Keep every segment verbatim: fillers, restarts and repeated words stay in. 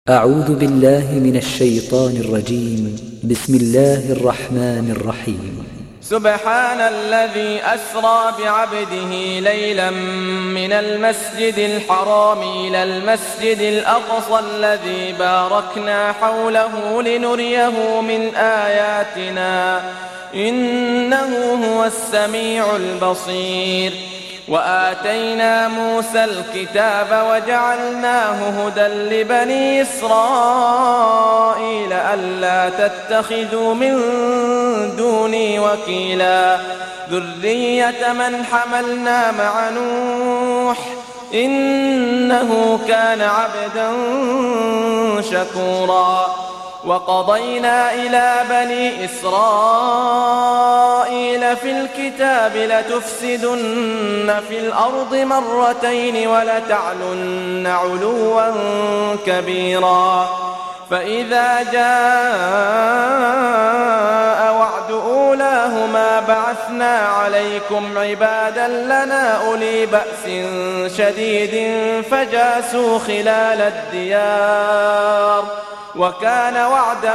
أعوذ بالله من الشيطان الرجيم. بسم الله الرحمن الرحيم. سبحان الذي أسرى بعبده ليلا من المسجد الحرام إلى المسجد الأقصى الذي باركنا حوله لنريه من آياتنا إنه هو السميع البصير. وآتينا موسى الكتاب وجعلناه هدى لبني إسرائيل ألا تتخذوا من دوني وكيلا ذرية من حملنا مع نوح إنه كان عبدا شكورا. وقضينا إلى بني إسرائيل في الكتاب لتفسدن في الأرض مرتين ولتعلن علوا كبيرا. فإذا جاء وعد أولاهما بعثنا عليكم عبادا لنا أولي بأس شديد فجاسوا خلال الديار وكان وعدا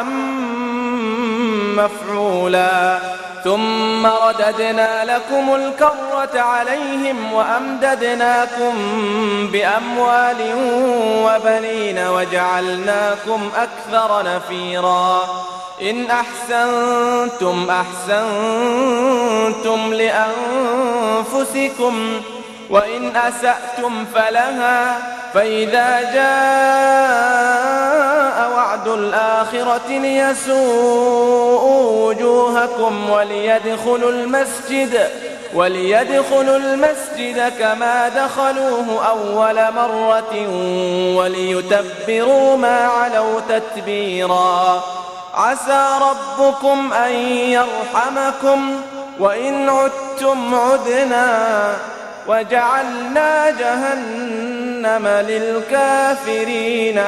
مفعولا. ثم رددنا لكم الكرة عليهم وأمددناكم بأموال وبنين وجعلناكم أكثر نفيرا. إن أحسنتم أحسنتم لأنفسكم وإن أسأتم فلها. فإذا جاء وعد الآخرة ليسوءوا وجوهكم وليدخلوا المسجد وليدخلوا المسجد كما دخلوه أول مرة وليتبروا ما علوا تتبيرا. عسى ربكم أن يرحمكم وإن عدتم عدنا وجعلنا جهنم للكافرين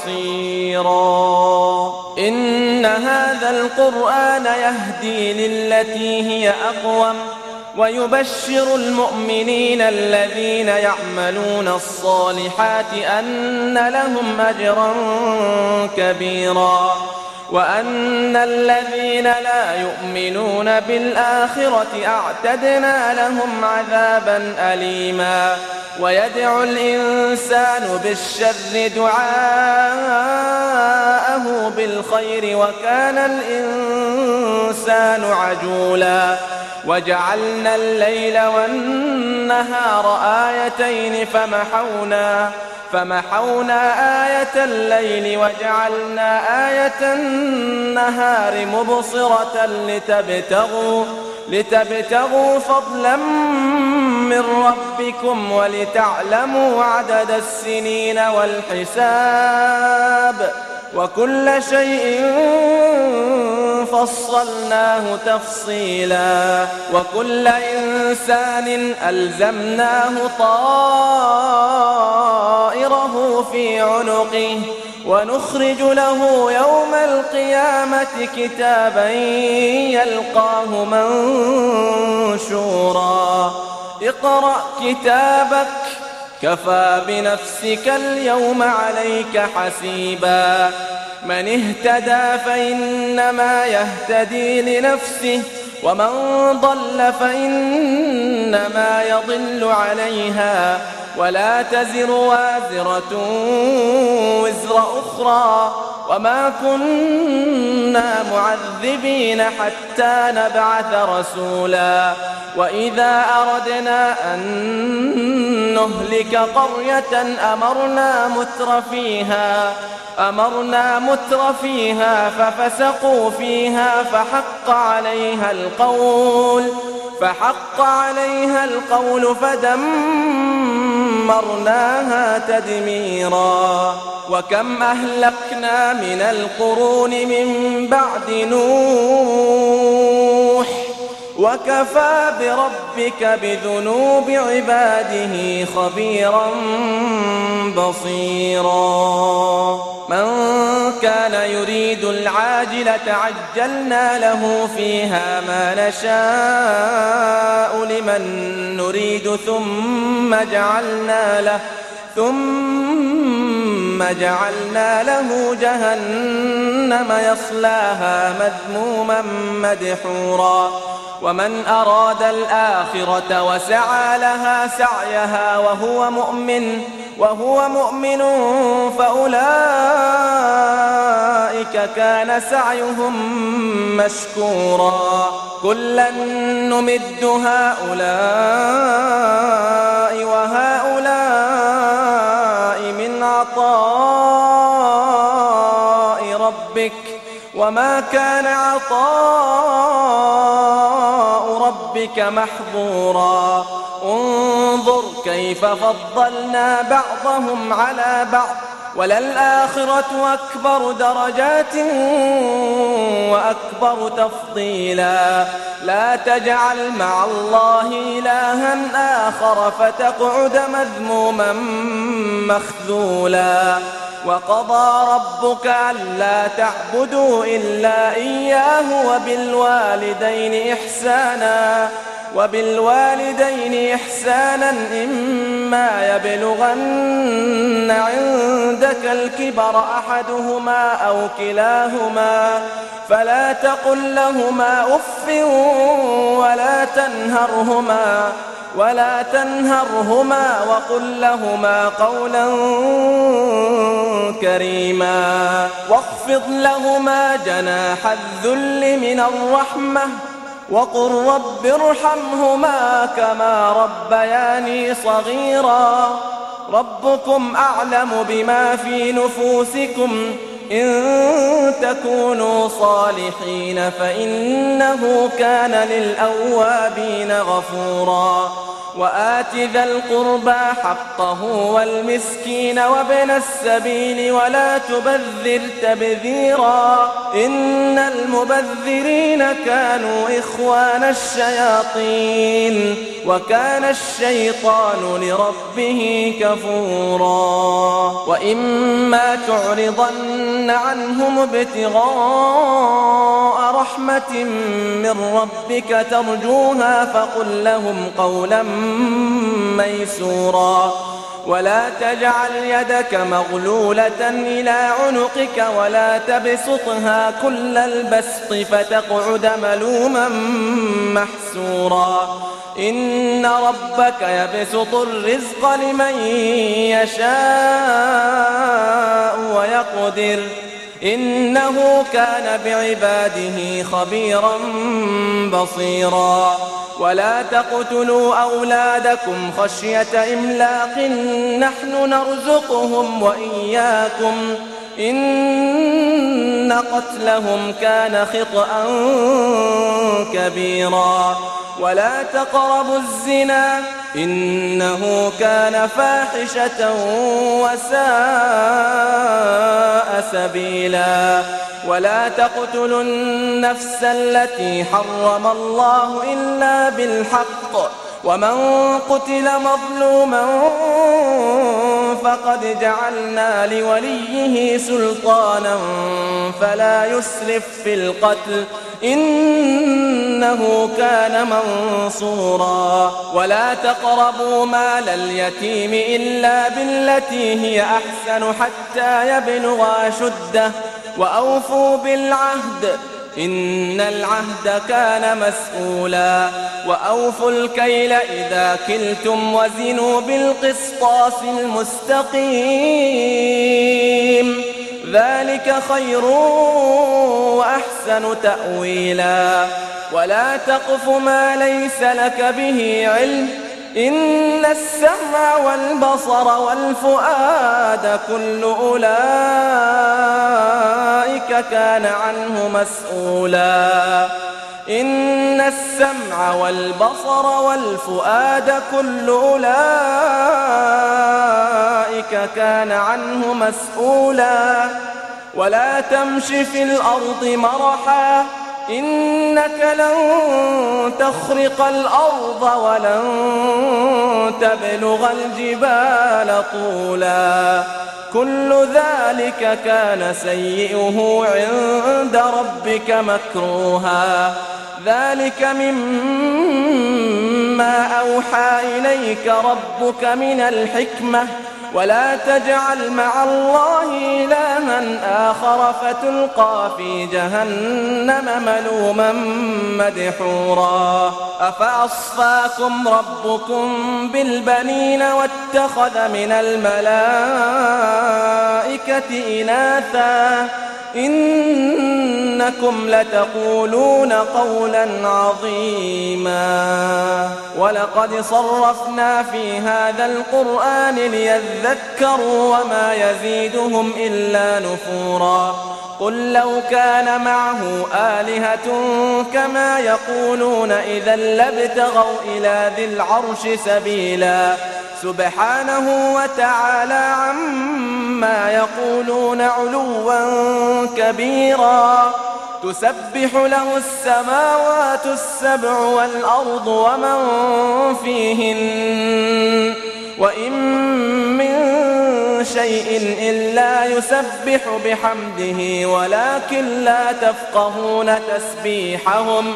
حصيرا. إن هذا القرآن يهدي للتي هي أقوم ويبشر المؤمنين الذين يعملون الصالحات أن لهم أجرا كبيرا وأن الذين لا يؤمنون بالآخرة أعتدنا لهم عذابا أليما. ويدعو الإنسان بالشر دعاءه بالخير وكان الإنسان عجولا. وجعلنا الليل والنهار آيتين فمحونا فمحونا آية الليل وجعلنا آية النهار مبصرة لتبتغوا, لتبتغوا فضلا من ربكم ولتعلموا عدد السنين والحساب وكل شيء فصلناه تفصيلا. وكل إنسان ألزمناه طائره في عنقه ونخرج له يوم القيامة كتابا يلقاه منشورا. اقرأ كتابك كفى بنفسك اليوم عليك حسيبا. من اهتدى فإنما يهتدي لنفسه ومن ضل فإنما يضل عليها ولا تزر وازرة وزر أخرى وما كنا معذبين حتى نبعث رسولا. وإذا أردنا أن نهلك قرية أمرنا متر فيها أمرنا متر فيها ففسقوا فيها فحق عليها القول فحق عليها القول فدمرناها تدميرا. وكم أهلكنا من القرون من بعد نوح وكفى بربك بذنوب عباده خبيرا بصيرا. من كان يريد العاجلة عجلنا له فيها ما نشاء لمن نريد ثم جعلنا له ثم جعلنا له جهنم يصلاها مذموما مدحورا ومن أراد الآخرة وسعى لها سعيها وهو مؤمن وهو مؤمن فأولئك كان سعيهم مشكورا كلا نمد هؤلاء وهؤلاء من عطاء ربك وما كان عطاء ربك محظورا انظر كيف فضلنا بعضهم على بعض وللآخرة أكبر درجات وأكبر تفضيلا لا تجعل مع الله إلها آخر فتقعد مذموما مخذولا وقضى ربك ألا تعبدوا إلا إياه وبالوالدين إحسانا وبالوالدين إحسانا إما يبلغن عندك الكبر أحدهما أو كلاهما فلا تقل لهما أف ولا تنهرهما ولا تنهرهما وقل لهما قولا كريما واخفض لهما جناح الذل من الرحمة وقل رب ارحمهما كما ربياني صغيرا ربكم أعلم بما في نفوسكم إن تكونوا صالحين فإنه كان للأوابين غفورا وآت ذا القربى حقه والمسكين وابن السبيل ولا تبذر تبذيرا إن المبذرين كانوا إخوان الشياطين وكان الشيطان لربه كفورا وإما تعرضن عنهم ابتغاء رحمة من ربك ترجوها فقل لهم قولا ميسورا ولا تجعل يدك مغلولة إلى عنقك ولا تبسطها كل البسط فتقعد ملوما محسورا إن ربك يبسط الرزق لمن يشاء ويقدر إنه كان بعباده خبيرا بصيرا ولا تقتلوا أولادكم خشية إملاق نحن نرزقهم وإياكم إن قتلهم كان خطأ كبيرا ولا تقربوا الزنا إنه كان فاحشة وساء سبيلا ولا تقتلوا النفس التي حرم الله إلا بالحق ومن قتل مظلوما فقد جعلنا لوليه سلطانا فلا يسرف في القتل إنه كان منصورا ولا تقربوا مال اليتيم إلا بالتي هي أحسن حتى يبلغ أشده وأوفوا بالعهد إن العهد كان مسؤولا وأوفوا الكيل إذا كلتم وزنوا بالقسطاس المستقيم ذلك خير وأحسن تأويلا ولا تقف ما ليس لك به علم إن السمع والبصر والفؤاد كل أولئك كان عنه مسؤولا إن السمع والبصر والفؤاد كل أولئك كان عنه مسؤولا ولا تمش في الأرض مرحا إنك لن تخرق الأرض ولن تبلغ الجبال طولا كل ذلك كان سيئه عند ربك مكروها ذلك مما أوحى إليك ربك من الحكمة ولا تجعل مع الله إلها آخر فتلقى في جهنم ملوما مدحورا أفأصفاكم ربكم بالبنين واتخذ من الملائكة إناثا إنكم لتقولون قولا عظيما ولقد صرفنا في هذا القرآن ليذكروا وما يزيدهم إلا نفورا قل لو كان معه آلهة كما يقولون إذا لابتغوا إلى ذي العرش سبيلا سبحانه وتعالى عما يقولون علوا كبيرا تسبح له السماوات السبع والأرض ومن فيهن وإن من شيء إلا يسبح بحمده ولكن لا تفقهون تسبيحهم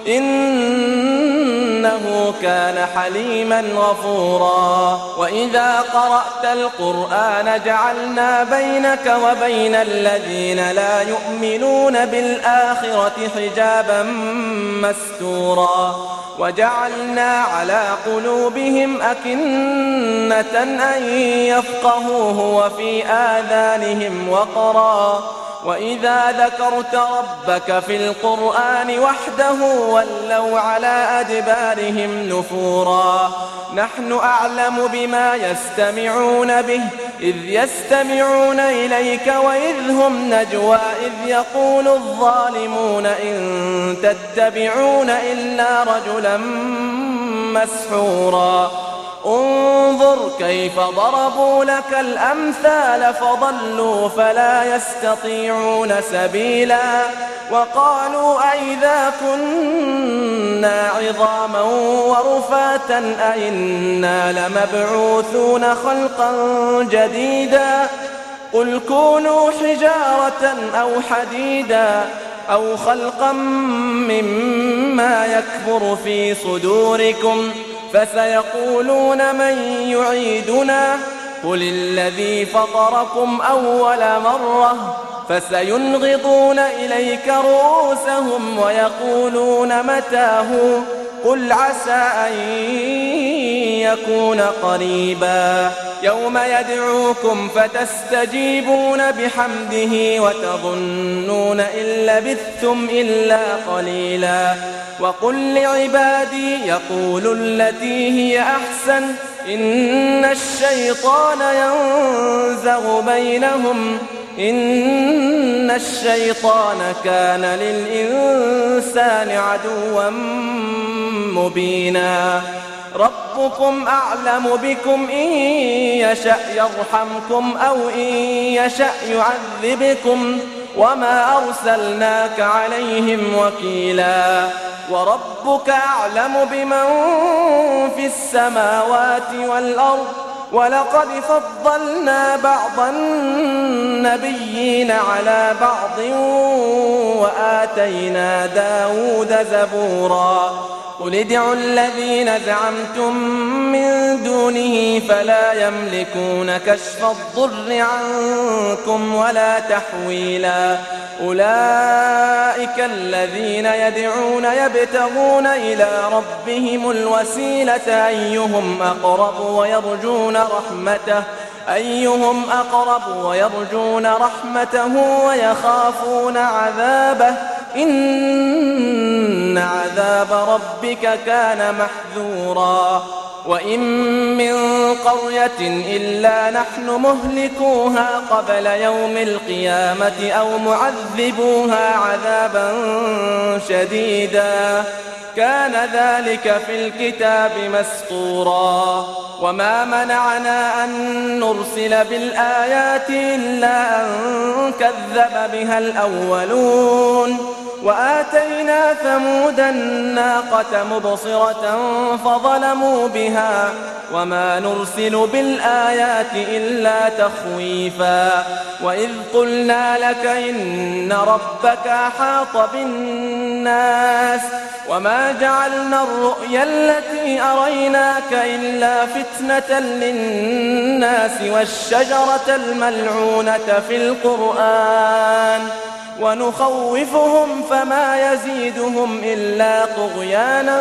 إنه كان حليما غفورا وإذا قرأت القرآن جعلنا بينك وبين الذين لا يؤمنون بالآخرة حجابا مستورا وجعلنا على قلوبهم أكنة أن يفقهوه وفي آذانهم وقرا وإذا ذكرت ربك في القرآن وحده ولوا على أدبارهم نفورا نحن أعلم بما يستمعون به إذ يستمعون إليك وإذ هم نجوى إذ يقول الظالمون إن تتبعون إلا رجلا مسحورا انظر كيف ضربوا لك الأمثال فضلوا فلا يستطيعون سبيلا وقالوا أئذا كنا عظاما ورفاتا أئنا لمبعوثون خلقا جديدا قل كونوا حجارة أو حديدا أو خلقا مما يكبر في صدوركم فسيقولون من يعيدنا قل الذي فطركم أول مرة فسينغضون إليك رؤوسهم ويقولون متاه قل عسى أن يكون قريبا يوم يدعوكم فتستجيبون بحمده وتظنون إن لبثتم إلا قليلا وقل لعبادي يقولوا التي هي أحسن إن الشيطان ينزغ بينهم إن الشيطان كان للإنسان عدوا مبينا ربكم أعلم بكم إن يشأ يرحمكم أو إن يشأ يعذبكم وما أرسلناك عليهم وكيلا وربك أعلم بمن في السماوات والأرض ولقد فضلنا بعض النبيين على بعض وآتينا داود زبورا قل ادعوا الذين زعمتم من دونه فلا يملكون كشف الضر عنكم ولا تحويلا أولئك الذين يدعون يبتغون إلى ربهم الوسيلة أيهم أقرب ويرجون رحمته أيهم أقرب ويرجون رحمته ويخافون عذابه إن عذاب ربك كان محذورا وإن من قرية إلا نحن مهلكوها قبل يوم القيامة أو معذبوها عذابا شديدا كان ذلك في الكتاب مسطورا وما منعنا أن نرسل بالآيات إلا أن كذب بها الأولون وآتينا ثمود الناقة مبصرة فظلموا بها وما نرسل بالآيات إلا تخويفا وإذ قلنا لك إن ربك أحاط بالناس وما جعلنا الرؤيا التي أريناك إلا فتنة للناس والشجرة الملعونة في القرآن ونخوفهم فما يزيدهم إلا طغيانا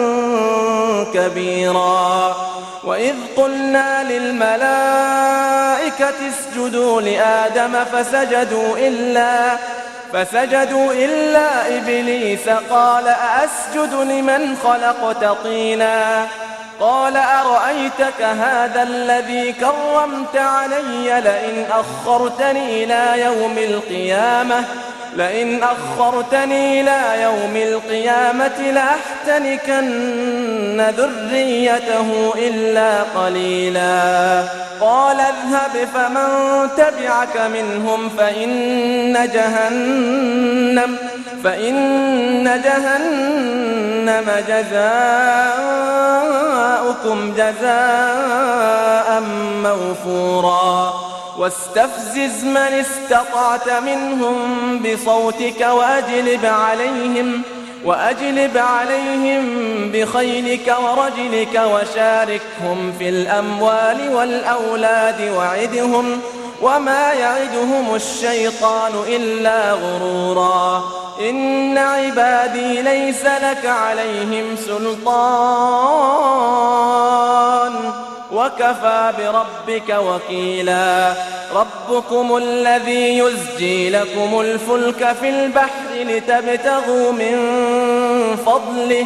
كبيرا وإذ قلنا للملائكة اسجدوا لآدم فسجدوا إلا فسجدوا إلا إبليس قال أأسجد لمن خلقت طينا قال أرأيتك هذا الذي كرمت علي لئن أخرتني إلى يوم القيامة لئن أخرتني إلى يوم القيامة لأحتنكن ذريته إلا قليلا قال اذهب فمن تبعك منهم فإن جهنم فإن جهنم جزاؤكم جزاء موفورا واستفزز من استطعت منهم بصوتك وأجلب عليهم وأجلب عليهم بخيلك ورجلك وشاركهم في الأموال والأولاد وعدهم وما يعدهم الشيطان إلا غرورا إن عبادي ليس لك عليهم سلطان وكفى بربك وكيلا ربكم الذي يزجي لكم الفلك في البحر لتبتغوا من فضله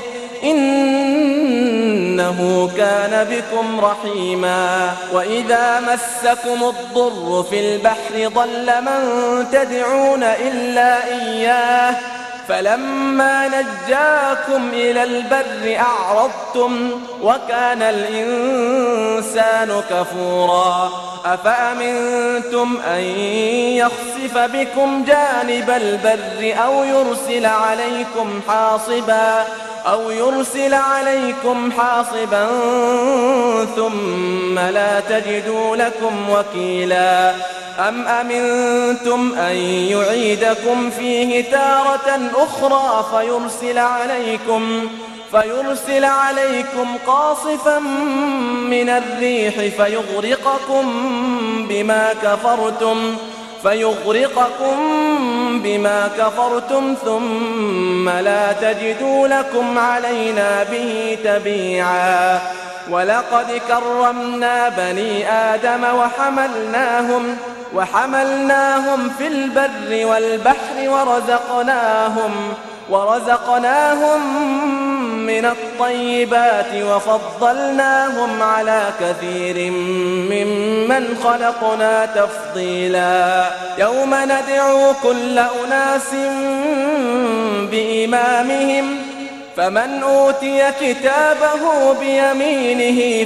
إنه كان بكم رحيما وإذا مسكم الضر في البحر ضل من تدعون إلا إياه فلما نجاكم إلى البر أعرضتم وكان الإنسان كفورا أفأمنتم أن يخسف بكم جانب البر أو يرسل عليكم حاصبا أو يرسل عليكم حاصبا ثم لا تجدوا لكم وكيلا أم أمنتم أن يعيدكم فيه تارة أخرى فيرسل عليكم فيرسل عليكم قاصفا من الريح فيغرقكم بما كفرتم فيغرقكم بما كفرتم ثم لا تجدوا لكم علينا به تبيعا ولقد كرمنا بني آدم وحملناهم وحملناهم في البر والبحر ورزقناهم ورزقناهم من الطيبات وفضلناهم على كثير ممن خلقنا تفضيلا يوم ندعو كل أناس بإمامهم فمن أوتي كتابه بيمينه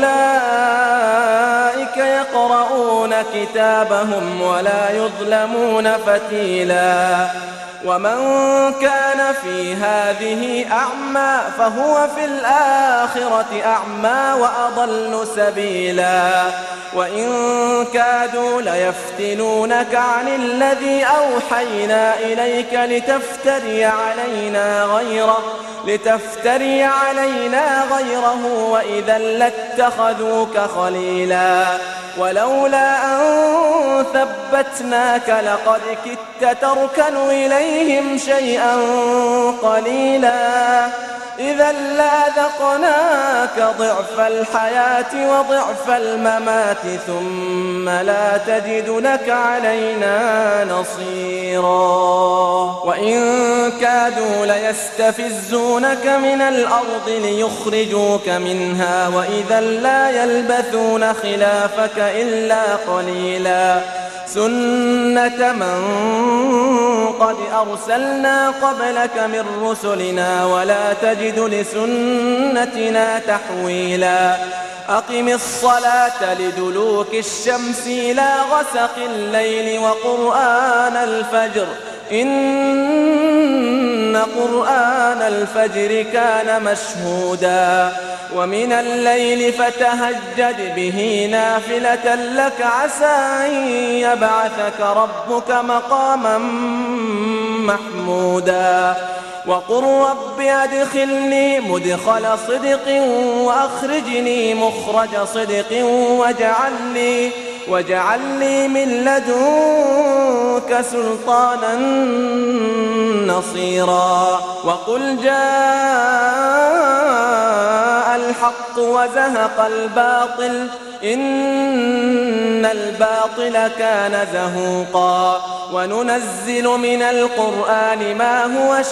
فأولئك يقرؤون كتابهم ولا يظلمون فتيلا ومن كان في هذه أعمى فهو في الآخرة أعمى وأضل سبيلا وإن كادوا ليفتنونك عن الذي أوحينا إليك لتفتري علينا غيره لتفتري علينا غيره وإذا لاتخذوك خليلا ولولا أن ثبتناك لقد كدت تركن إليهم شيئا قليلا إذا لأذقناك ضعف الحياة وضعف الممات ثم لا تجد لك علينا نصيرا وإن كادوا ليستفزونك من الأرض ليخرجوك منها وإذا لا يلبثون خلافك إلا قليلا سنة من قد أرسلنا قبلك من رسلنا ولا تجد لسنتنا تحويلا أقم الصلاة لدلوك الشمس إلى غسق الليل وقرآن الفجر إن قرآن الفجر كان مشهودا ومن الليل فتهجد به نافلة لك عسى أن يبعثك ربك مقاما محمودا وقل رب أدخلني مدخل صدق وأخرجني مخرج صدق واجعل لي, واجعل لي من لدنك سلطانا نصيرا وقل جاء الحق وزهق الباطل إن الباطل كان زهوقا وننزل من القرآن ما هو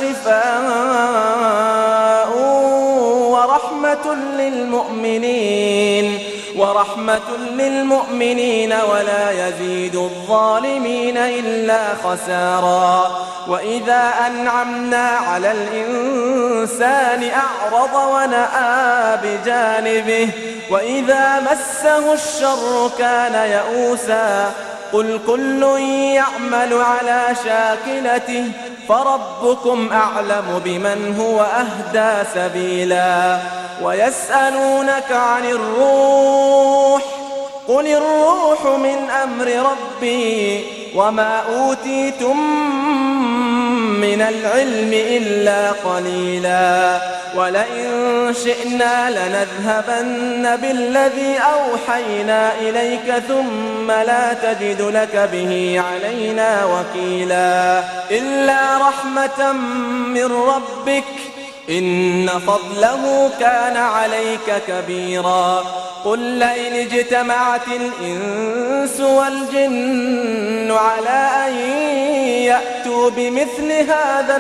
شفاء ورحمة للمؤمنين ورحمة للمؤمنين ولا يزيد الظالمين إلا خسارا وإذا أنعمنا على الإنسان أعرض ونأى بجانبه وإذا مسه الشر كان يئوسا قل كل يعمل على شاكلته فربكم أعلم بمن هو أهدى سبيلا ويسألونك عن الروح قل الروح من أمر ربي وما أوتيتم من العلم إلا قليلا ولئن شئنا لنذهبن بالذي أوحينا إليك ثم لا تجد لك به علينا وكيلا إلا رحمة من ربك إن فضله كان عليك كبيرا قل لئن اجتمعت الإنس والجن على أن يأتوا بمثل هذا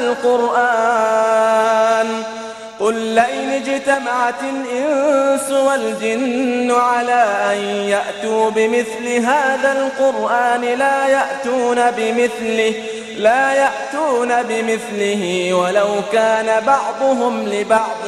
القرآن قل لئن اجتمعت الإنس والجن على أن يأتوا بمثل هذا القرآن لا يأتون بمثله لا يأتون بمثله ولو كان بعضهم لبعض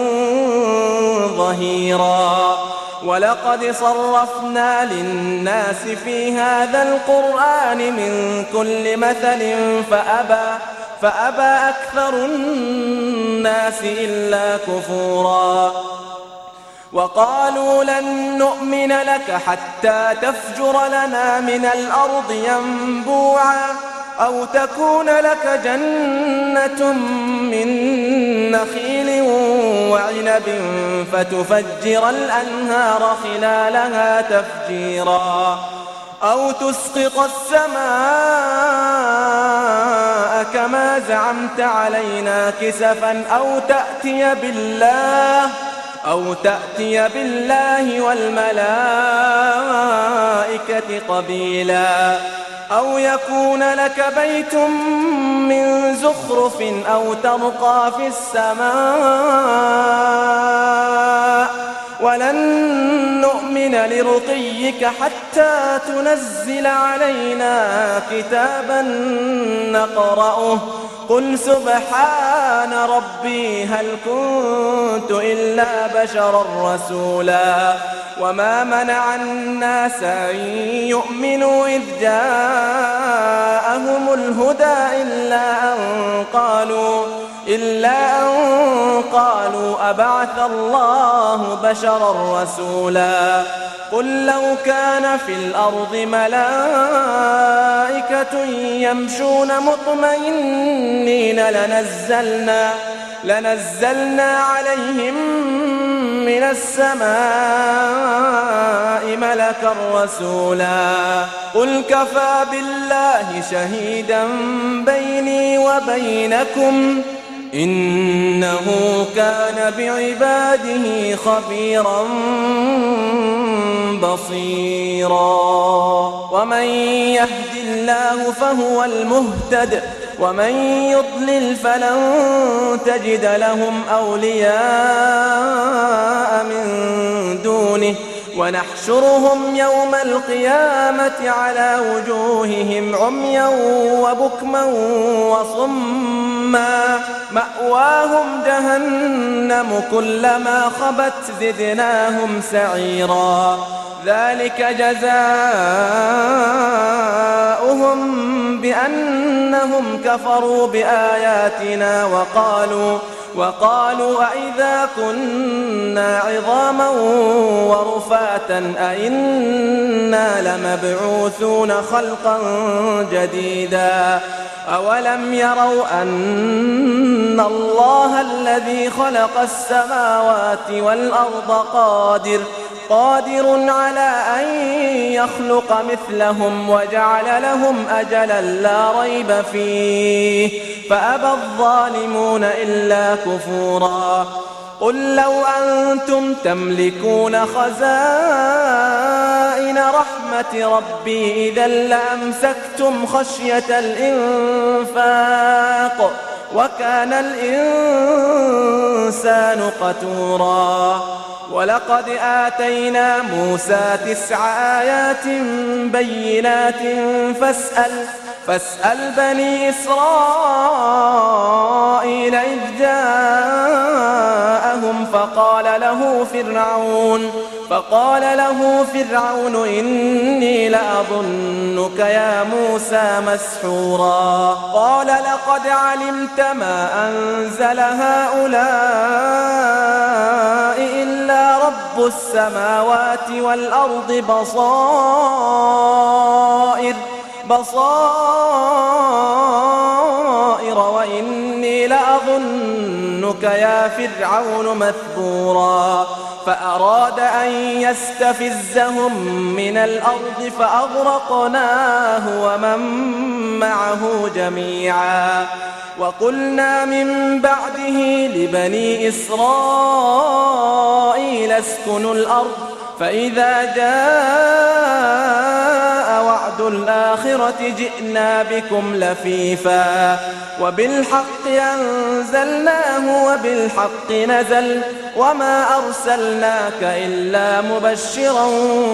ظهيرا ولقد صرفنا للناس في هذا القرآن من كل مثل فأبى فأبى أكثر الناس إلا كفورا وقالوا لن نؤمن لك حتى تفجر لنا من الأرض ينبوعا أو تكون لك جنة من نخيل وعنب فتفجر الأنهار خلالها تفجيرا أو تسقط السماء كما زعمت علينا كسفا أو تأتي بالله أو تأتي بالله والملائكة قبيلا أو يكون لك بيت من زخرف أو ترقى في السماء ولن نؤمن لرقيك حتى تنزل علينا كتابا نقرأه قل سبحان ربي هل كنت إلا بشرا رسولا وما منع الناس أن يؤمنوا إذ جاءهم الهدى إلا أن قالوا إلا أن قالوا أبعث الله بشرا رسولا قل لو كان في الأرض ملائكة يمشون مطمئنين لنزلنا لنزلنا عليهم من السماء ملكا رسولا قل كفى بالله شهيدا بيني وبينكم إنه كان بعباده خبيرا بصيرا ومن يهد الله فهو المهتد ومن يضلل فلن تجد لهم أولياء من دونه ونحشرهم يوم القيامة على وجوههم عميا وبكما وصما مأواهم جهنم كلما خبت زدناهم سعيرا ذلك جزاؤهم بأنهم كفروا بآياتنا وقالوا وقالوا أئذا كنا عظاما ورفاتا أئنا لمبعوثون خلقا جديدا أولم يروا أن الله الذي خلق السماوات والأرض قادر قادر على أن يخلق مثلهم وجعل لهم أجلا لا ريب فيه فأبى الظالمون إلا كفورا قل لو أنتم تملكون خزائن رحمة ربي إذا لأمسكتم خشية الإنفاق وكان الإنسان قتورا ولقد آتينا موسى تسع آيات بينات فاسأل فاسأل بني إسرائيل إذ جاءهم فقال له فرعون فقال له فرعون إني لأظنك يا موسى مسحورا قال لقد علمت ما أنزل هؤلاء إلا رب السماوات والأرض بصائر بصائر وإني لأظنك يا فرعون مثبورا فأراد أن يستفزهم من الأرض فأغرقناه ومن معه جميعا وقلنا من بعده لبني إسرائيل اسكنوا الأرض فإذا جاء وعد الآخرة جئنا بكم لفيفا وبالحق أنزلناه وبالحق نزل وما أرسلناك إلا مبشرا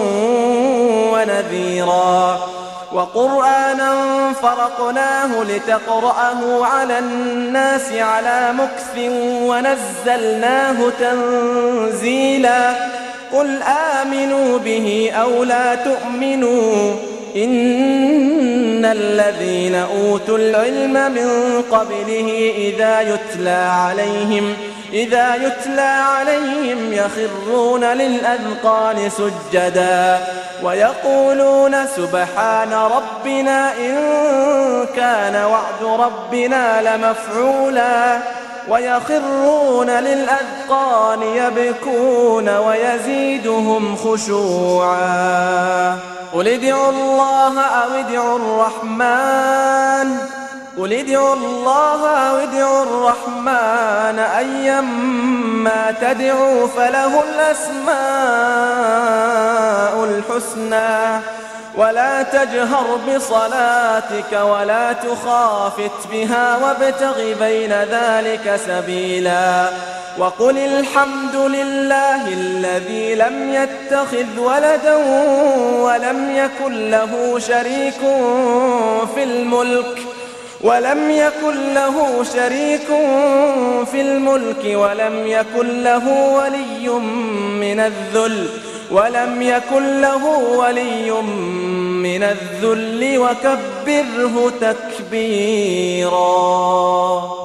ونذيرا وقرآنا فرقناه لتقرأه على الناس على مكث ونزلناه تنزيلا قل آمنوا به أو لا تؤمنوا إن الذين أوتوا العلم من قبله إذا يتلى عليهم إذا يتلى عليهم يخرون للأذقان سجدا ويقولون سبحان ربنا إن كان وعد ربنا لمفعولا ويخرون للأذقان يبكون ويزيدهم خشوعا قل ادعوا الله أو ادعوا الرحمن قل ادعوا الله أو ادعوا الرحمن أيما تدعوا فله الأسماء الحسنى ولا تجهر بصلاتك ولا تخافت بها وابتغ بين ذلك سبيلا وقل الحمد لله الذي لم يتخذ ولدا ولم يكن له شريك في الملك ولم يكن له شريك في الملك ولم يكن له ولي من الذل ولم يكن له ولي من الذل وكبره تكبيرا.